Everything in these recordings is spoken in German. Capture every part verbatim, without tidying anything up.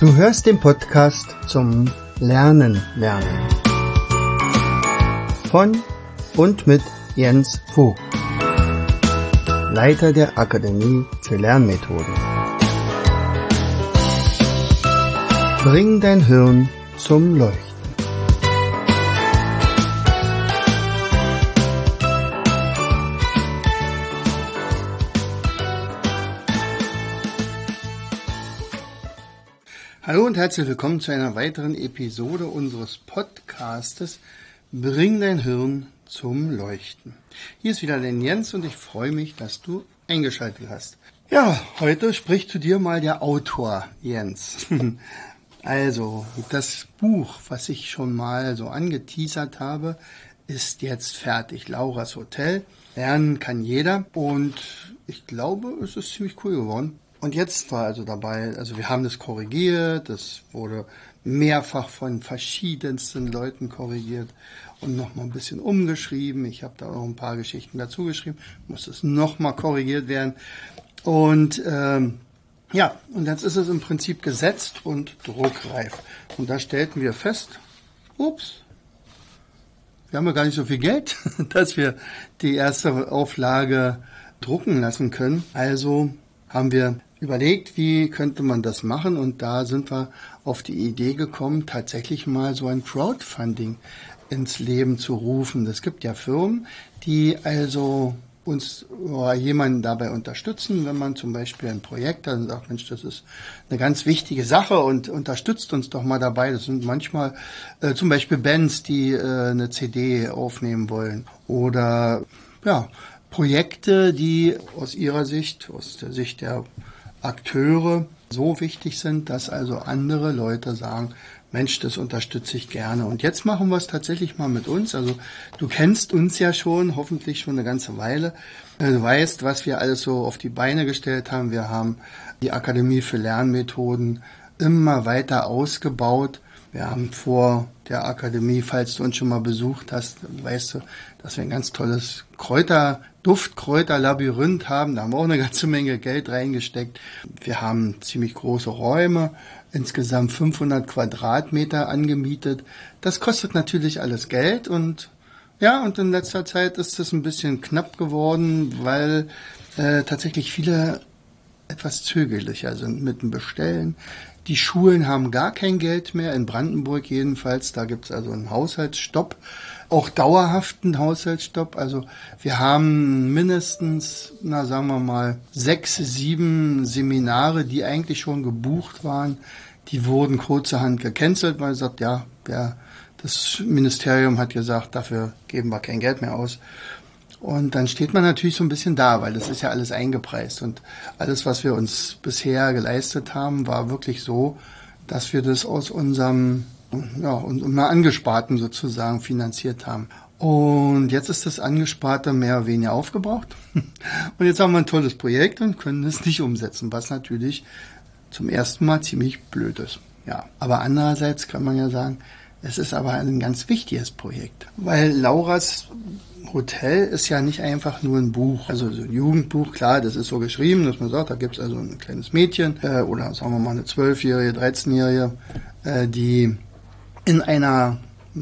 Du hörst den Podcast zum Lernen lernen von und mit Jens Vogt, Leiter der Akademie für Lernmethoden. Bring dein Hirn zum Leuchten. Hallo und herzlich willkommen zu einer weiteren Episode unseres Podcastes Bring dein Hirn zum Leuchten. Hier ist wieder der Jens und ich freue mich, dass du eingeschaltet hast. Ja, heute spricht zu dir mal der Autor Jens. Also, das Buch, was ich schon mal so angeteasert habe, ist jetzt fertig. Laura's Hotel. Lernen kann jeder und ich glaube, es ist ziemlich cool geworden. Und jetzt war also dabei, also wir haben das korrigiert, das wurde mehrfach von verschiedensten Leuten korrigiert und nochmal ein bisschen umgeschrieben. Ich habe da auch ein paar Geschichten dazu geschrieben, muss es nochmal korrigiert werden. Und ähm, ja, und jetzt ist es im Prinzip gesetzt und druckreif. Und da stellten wir fest, ups, wir haben ja gar nicht so viel Geld, dass wir die erste Auflage drucken lassen können. Also haben wir überlegt, wie könnte man das machen, und da sind wir auf die Idee gekommen, tatsächlich mal so ein Crowdfunding ins Leben zu rufen. Es gibt ja Firmen, die also uns oder jemanden dabei unterstützen, wenn man zum Beispiel ein Projekt hat und sagt, Mensch, das ist eine ganz wichtige Sache und unterstützt uns doch mal dabei. Das sind manchmal äh, zum Beispiel Bands, die äh, eine C D aufnehmen wollen oder ja Projekte, die aus ihrer Sicht, aus der Sicht der Akteure so wichtig sind, dass also andere Leute sagen, Mensch, das unterstütze ich gerne. Und jetzt machen wir es tatsächlich mal mit uns. Also du kennst uns ja schon, hoffentlich schon eine ganze Weile. Du weißt, was wir alles so auf die Beine gestellt haben. Wir haben die Akademie für Lernmethoden immer weiter ausgebaut. Wir haben vor der Akademie, falls du uns schon mal besucht hast, weißt du, dass wir ein ganz tolles Kräuter, Duftkräuterlabyrinth haben. Da haben wir auch eine ganze Menge Geld reingesteckt. Wir haben ziemlich große Räume, insgesamt fünfhundert Quadratmeter angemietet. Das kostet natürlich alles Geld und ja, und in letzter Zeit ist es ein bisschen knapp geworden, weil äh, tatsächlich viele etwas zögerlicher sind mit dem Bestellen. Die Schulen haben gar kein Geld mehr, in Brandenburg jedenfalls. Da gibt es also einen Haushaltsstopp, auch dauerhaften Haushaltsstopp. Also wir haben mindestens, na sagen wir mal, sechs, sieben Seminare, die eigentlich schon gebucht waren. Die wurden kurzerhand gecancelt, weil gesagt, ja, ja, das Ministerium hat gesagt, dafür geben wir kein Geld mehr aus. Und dann steht man natürlich so ein bisschen da, weil das ist ja alles eingepreist. Und alles, was wir uns bisher geleistet haben, war wirklich so, dass wir das aus unserem, ja, unserem Angesparten sozusagen finanziert haben. Und jetzt ist das Angesparte mehr oder weniger aufgebraucht. Und jetzt haben wir ein tolles Projekt und können es nicht umsetzen, was natürlich zum ersten Mal ziemlich blöd ist. Ja, aber andererseits kann man ja sagen, es ist aber ein ganz wichtiges Projekt, weil Laura's Hotel ist ja nicht einfach nur ein Buch, also so ein Jugendbuch, klar, das ist so geschrieben, dass man sagt, da gibt es also ein kleines Mädchen äh, oder sagen wir mal eine zwölfjährige, dreizehnjährige, äh, die in einer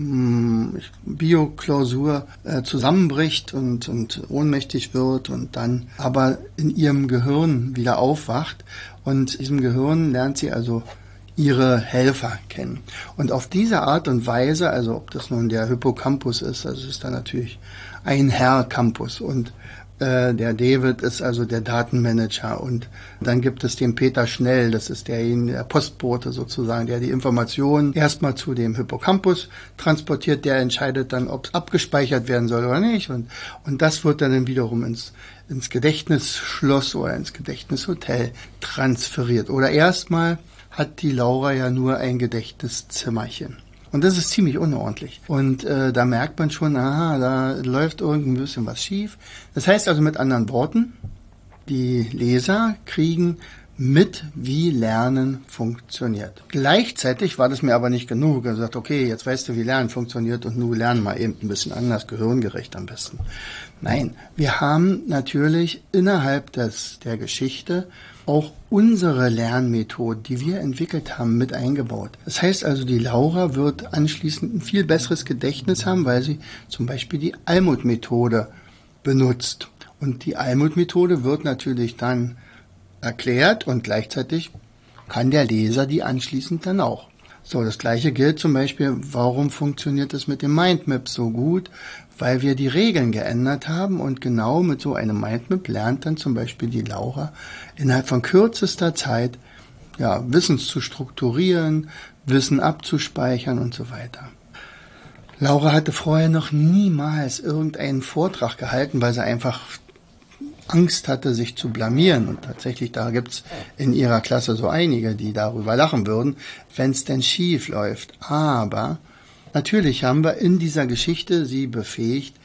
mh, Bio-Klausur äh, zusammenbricht und, und ohnmächtig wird und dann aber in ihrem Gehirn wieder aufwacht, und in diesem Gehirn lernt sie also ihre Helfer kennen. Und auf diese Art und Weise, also ob das nun der Hippocampus ist, also ist da natürlich ein Herr Campus, und äh, der David ist also der Datenmanager, und dann gibt es den Peter Schnell, das ist der, der Postbote sozusagen, der die Informationen erstmal zu dem Hippocampus transportiert, der entscheidet dann, ob es abgespeichert werden soll oder nicht, und, und das wird dann wiederum ins ins Gedächtnisschloss oder ins Gedächtnishotel transferiert. Oder erstmal hat die Laura ja nur ein Gedächtniszimmerchen. Und das ist ziemlich unordentlich. Und äh, da merkt man schon, aha, da läuft irgendein bisschen was schief. Das heißt also mit anderen Worten, die Leser kriegen mit, wie Lernen funktioniert. Gleichzeitig war das mir aber nicht genug. Er hat gesagt, okay, jetzt weißt du, wie Lernen funktioniert und nun lernen mal eben ein bisschen anders, gehirngerecht am besten. Nein, wir haben natürlich innerhalb des, der Geschichte auch unsere Lernmethode, die wir entwickelt haben, mit eingebaut. Das heißt also, die Laura wird anschließend ein viel besseres Gedächtnis haben, weil sie zum Beispiel die Almut-Methode benutzt. Und die Almut-Methode wird natürlich dann erklärt und gleichzeitig kann der Leser die anschließend dann auch. So, das Gleiche gilt zum Beispiel, warum funktioniert es mit dem Mindmap so gut? Weil wir die Regeln geändert haben und genau mit so einem Mindmap lernt dann zum Beispiel die Laura innerhalb von kürzester Zeit ja, Wissen zu strukturieren, Wissen abzuspeichern und so weiter. Laura hatte vorher noch niemals irgendeinen Vortrag gehalten, weil sie einfach Angst hatte, sich zu blamieren. Und tatsächlich, da gibt's in ihrer Klasse so einige, die darüber lachen würden, wenn es denn schief läuft. Aber natürlich haben wir in dieser Geschichte sie befähigt,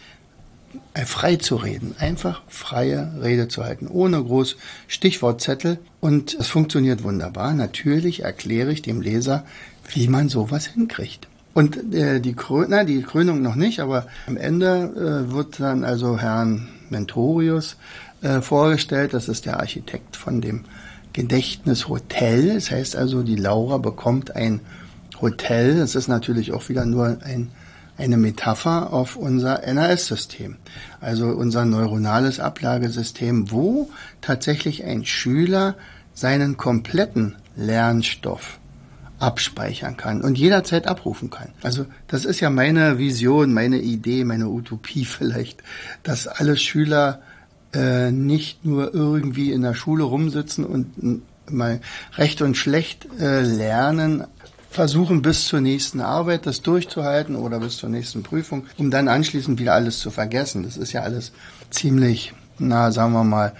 frei zu reden. Einfach freie Rede zu halten, ohne groß Stichwortzettel. Und es funktioniert wunderbar. Natürlich erkläre ich dem Leser, wie man sowas hinkriegt. Und äh, die, Krön- na, die Krönung noch nicht, aber am Ende äh, wird dann also Herrn Mentorius äh, vorgestellt. Das ist der Architekt von dem Gedächtnishotel. Das heißt also, die Laura bekommt ein Hotel. Das ist natürlich auch wieder nur ein, eine Metapher auf unser N A S-System. Also unser neuronales Ablagesystem, wo tatsächlich ein Schüler seinen kompletten Lernstoff abspeichern kann und jederzeit abrufen kann. Also das ist ja meine Vision, meine Idee, meine Utopie vielleicht, dass alle Schüler äh, nicht nur irgendwie in der Schule rumsitzen und mal recht und schlecht äh, lernen, versuchen bis zur nächsten Arbeit das durchzuhalten oder bis zur nächsten Prüfung, um dann anschließend wieder alles zu vergessen. Das ist ja alles ziemlich, na sagen wir mal,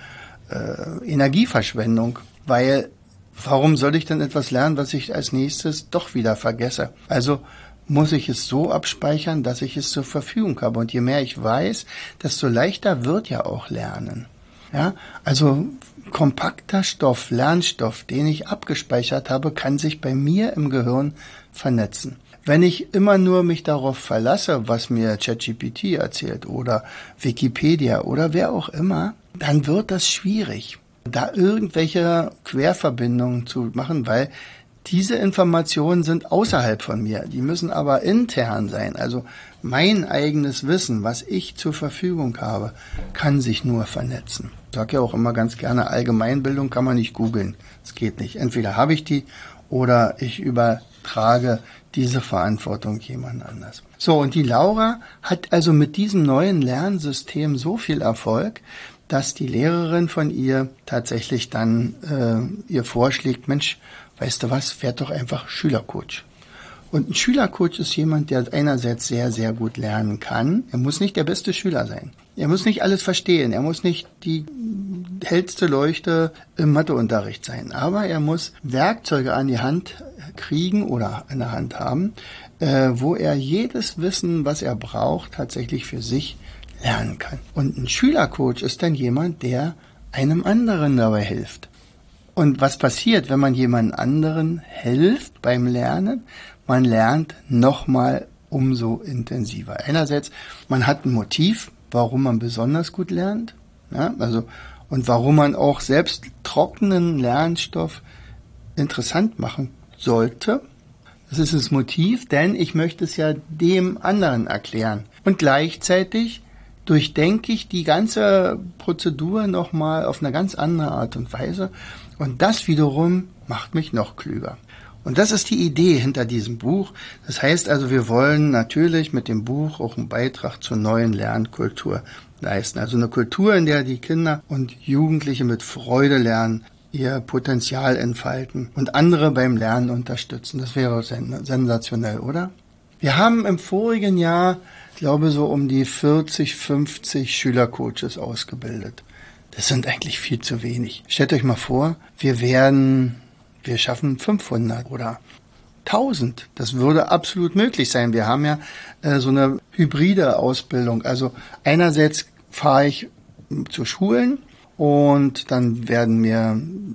äh, Energieverschwendung, weil warum soll ich denn etwas lernen, was ich als nächstes doch wieder vergesse? Also muss ich es so abspeichern, dass ich es zur Verfügung habe. Und je mehr ich weiß, desto leichter wird ja auch Lernen. Ja, also kompakter Stoff, Lernstoff, den ich abgespeichert habe, kann sich bei mir im Gehirn vernetzen. Wenn ich immer nur mich darauf verlasse, was mir ChatGPT erzählt oder Wikipedia oder wer auch immer, dann wird das schwierig, da irgendwelche Querverbindungen zu machen, weil diese Informationen sind außerhalb von mir. Die müssen aber intern sein. Also mein eigenes Wissen, was ich zur Verfügung habe, kann sich nur vernetzen. Ich sage ja auch immer ganz gerne, Allgemeinbildung kann man nicht googeln. Es geht nicht. Entweder habe ich die oder ich übertrage diese Verantwortung jemand anders. So, und die Laura hat also mit diesem neuen Lernsystem so viel Erfolg, dass die Lehrerin von ihr tatsächlich dann äh, ihr vorschlägt, Mensch, weißt du was, werd doch einfach Schülercoach. Und ein Schülercoach ist jemand, der einerseits sehr, sehr gut lernen kann. Er muss nicht der beste Schüler sein. Er muss nicht alles verstehen. Er muss nicht die hellste Leuchte im Matheunterricht sein. Aber er muss Werkzeuge an die Hand kriegen oder an der Hand haben, äh, wo er jedes Wissen, was er braucht, tatsächlich für sich lernen kann. Und ein Schülercoach ist dann jemand, der einem anderen dabei hilft. Und was passiert, wenn man jemand anderen hilft beim Lernen? Man lernt nochmal umso intensiver. Einerseits, man hat ein Motiv, warum man besonders gut lernt, ja, also, und warum man auch selbst trockenen Lernstoff interessant machen sollte. Das ist das Motiv, denn ich möchte es ja dem anderen erklären. Und gleichzeitig durchdenke ich die ganze Prozedur nochmal auf eine ganz andere Art und Weise. Und das wiederum macht mich noch klüger. Und das ist die Idee hinter diesem Buch. Das heißt also, wir wollen natürlich mit dem Buch auch einen Beitrag zur neuen Lernkultur leisten. Also eine Kultur, in der die Kinder und Jugendliche mit Freude lernen, ihr Potenzial entfalten und andere beim Lernen unterstützen. Das wäre sensationell, oder? Wir haben im vorigen Jahr, ich glaube, so um die vierzig, fünfzig Schülercoaches ausgebildet. Das sind eigentlich viel zu wenig. Stellt euch mal vor, wir werden, wir schaffen fünfhundert oder tausend. Das würde absolut möglich sein. Wir haben ja äh, so eine hybride Ausbildung. Also einerseits fahre ich zu Schulen und dann werden mir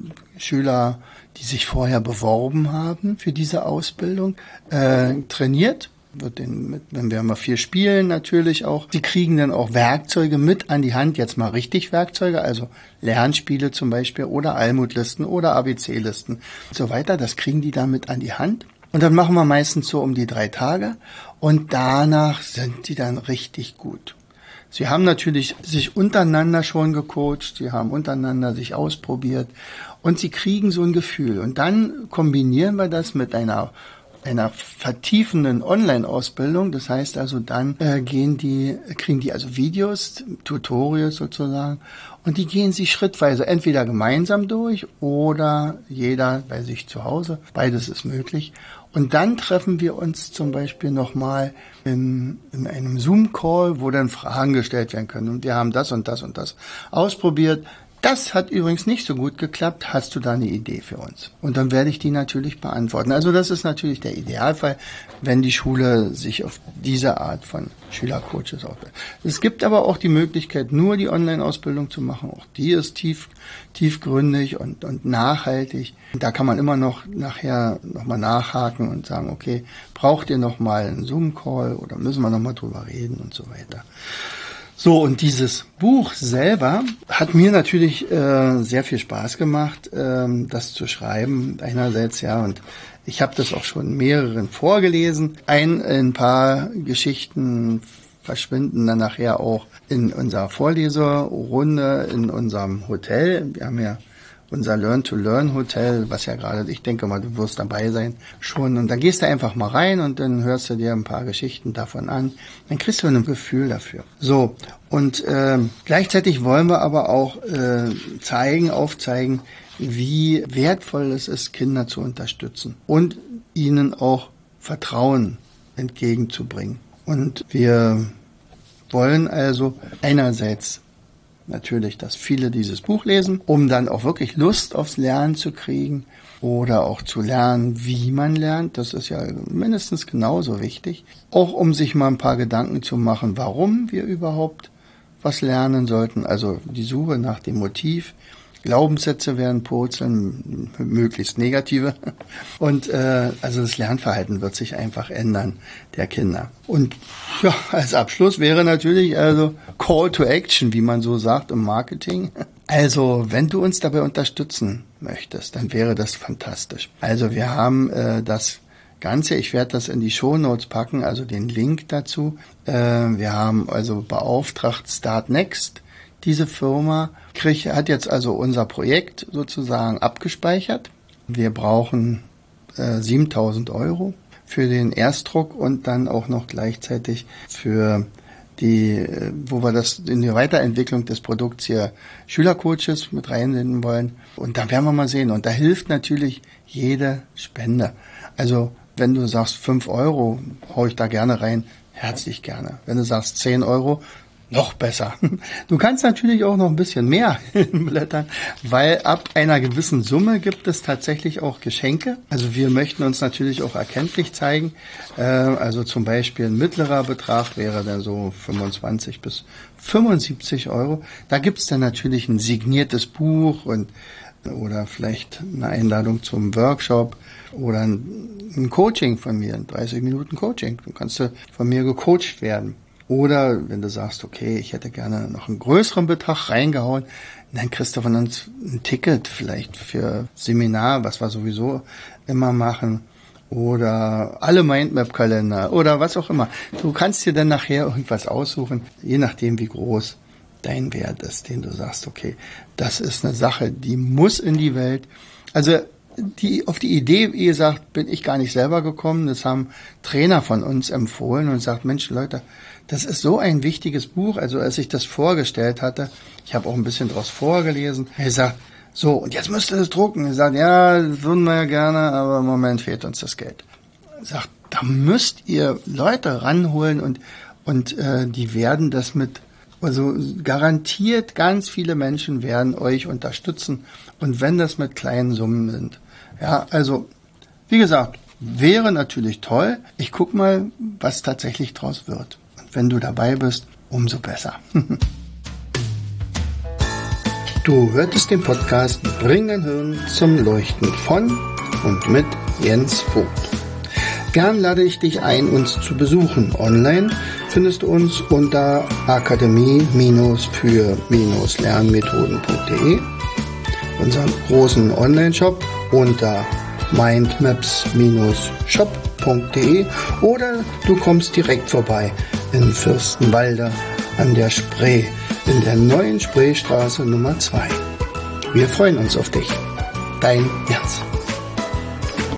Schüler, die sich vorher beworben haben für diese Ausbildung, äh, trainiert. Wird den mit, wenn wir mal viel spielen natürlich auch. Die kriegen dann auch Werkzeuge mit an die Hand, jetzt mal richtig Werkzeuge, also Lernspiele zum Beispiel oder Almutlisten oder A B C-Listen und so weiter. Das kriegen die dann mit an die Hand. Und dann machen wir meistens so um die drei Tage und danach sind die dann richtig gut. Sie haben natürlich sich untereinander schon gecoacht, sie haben untereinander sich ausprobiert und sie kriegen so ein Gefühl. Und dann kombinieren wir das mit einer einer vertiefenden Online-Ausbildung. Das heißt also, dann äh, gehen die, kriegen die also Videos, Tutorials sozusagen, und die gehen sie schrittweise entweder gemeinsam durch oder jeder bei sich zu Hause. Beides ist möglich. Und dann treffen wir uns zum Beispiel nochmal in, in einem Zoom-Call, wo dann Fragen gestellt werden können. Und wir haben das und das und das ausprobiert. Das hat übrigens nicht so gut geklappt. Hast du da eine Idee für uns? Und dann werde ich die natürlich beantworten. Also das ist natürlich der Idealfall, wenn die Schule sich auf diese Art von Schülercoaches aufbaut. Es gibt aber auch die Möglichkeit, nur die Online-Ausbildung zu machen. Auch die ist tief, tiefgründig und, und nachhaltig. Da kann man immer noch nachher nochmal nachhaken und sagen, okay, braucht ihr nochmal einen Zoom-Call oder müssen wir nochmal drüber reden und so weiter. So, und dieses Buch selber hat mir natürlich äh, sehr viel Spaß gemacht, ähm, das zu schreiben. Einerseits, ja, und ich habe das auch schon mehreren vorgelesen. Ein, ein paar Geschichten verschwinden dann nachher auch in unserer Vorleserrunde in unserem Hotel. Wir haben ja unser Learn-to-Learn-Hotel, was ja gerade, ich denke mal, du wirst dabei sein schon. Und dann gehst du einfach mal rein und dann hörst du dir ein paar Geschichten davon an. Dann kriegst du ein Gefühl dafür. So, und äh, gleichzeitig wollen wir aber auch äh, zeigen, aufzeigen, wie wertvoll es ist, Kinder zu unterstützen und ihnen auch Vertrauen entgegenzubringen. Und wir wollen also einerseits natürlich, dass viele dieses Buch lesen, um dann auch wirklich Lust aufs Lernen zu kriegen oder auch zu lernen, wie man lernt. Das ist ja mindestens genauso wichtig. Auch um sich mal ein paar Gedanken zu machen, warum wir überhaupt was lernen sollten. Also die Suche nach dem Motiv. Glaubenssätze werden purzeln, möglichst negative. Und äh, also das Lernverhalten wird sich einfach ändern der Kinder. Und ja, als Abschluss wäre natürlich also Call to Action, wie man so sagt im Marketing. Also wenn du uns dabei unterstützen möchtest, dann wäre das fantastisch. Also wir haben äh, das Ganze, ich werde das in die Shownotes packen, also den Link dazu. Äh, wir haben also beauftragt Start Next. Diese Firma krieg, hat jetzt also unser Projekt sozusagen abgespeichert. Wir brauchen äh, siebentausend Euro für den Erstdruck und dann auch noch gleichzeitig für die, äh, wo wir das in die Weiterentwicklung des Produkts hier Schülercoaches mit reinnehmen wollen. Und dann werden wir mal sehen. Und da hilft natürlich jede Spende. Also wenn du sagst fünf Euro, hau ich da gerne rein, herzlich gerne. Wenn du sagst zehn Euro, noch besser. Du kannst natürlich auch noch ein bisschen mehr blättern, weil ab einer gewissen Summe gibt es tatsächlich auch Geschenke. Also wir möchten uns natürlich auch erkenntlich zeigen. Also zum Beispiel ein mittlerer Betrag wäre dann so fünfundzwanzig bis fünfundsiebzig Euro. Da gibt es dann natürlich ein signiertes Buch und oder vielleicht eine Einladung zum Workshop oder ein Coaching von mir, ein dreißig Minuten Coaching. Du kannst von mir gecoacht werden. Oder wenn du sagst, okay, ich hätte gerne noch einen größeren Betrag reingehauen, dann kriegst du von uns ein Ticket vielleicht für Seminar, was wir sowieso immer machen. Oder alle Mindmap-Kalender oder was auch immer. Du kannst dir dann nachher irgendwas aussuchen, je nachdem wie groß dein Wert ist, den du sagst, okay, das ist eine Sache, die muss in die Welt. Also die, auf die Idee, wie gesagt, bin ich gar nicht selber gekommen. Das haben Trainer von uns empfohlen und sagt, Mensch, Leute, das ist so ein wichtiges Buch. Also als ich das vorgestellt hatte, ich habe auch ein bisschen draus vorgelesen. Er sagt, so, und jetzt müsst ihr das drucken. Er sagt, ja, das würden wir ja gerne, aber im Moment fehlt uns das Geld. Er sagt, da müsst ihr Leute ranholen und, und äh, die werden das mit, also garantiert ganz viele Menschen werden euch unterstützen. Und wenn das mit kleinen Summen sind. Ja, also, wie gesagt, wäre natürlich toll. Ich guck mal, was tatsächlich draus wird. Und wenn du dabei bist, umso besser. Du hörtest den Podcast Bring dein Hirn zum Leuchten von und mit Jens Vogt. Gern lade ich dich ein, uns zu besuchen. Online findest du uns unter akademie für lernmethoden punkt de, unseren großen Online-Shop unter mindmaps shop punkt de oder du kommst direkt vorbei in Fürstenwalde an der Spree, in der neuen Spreestraße Nummer zwei. Wir freuen uns auf dich. Dein Jens.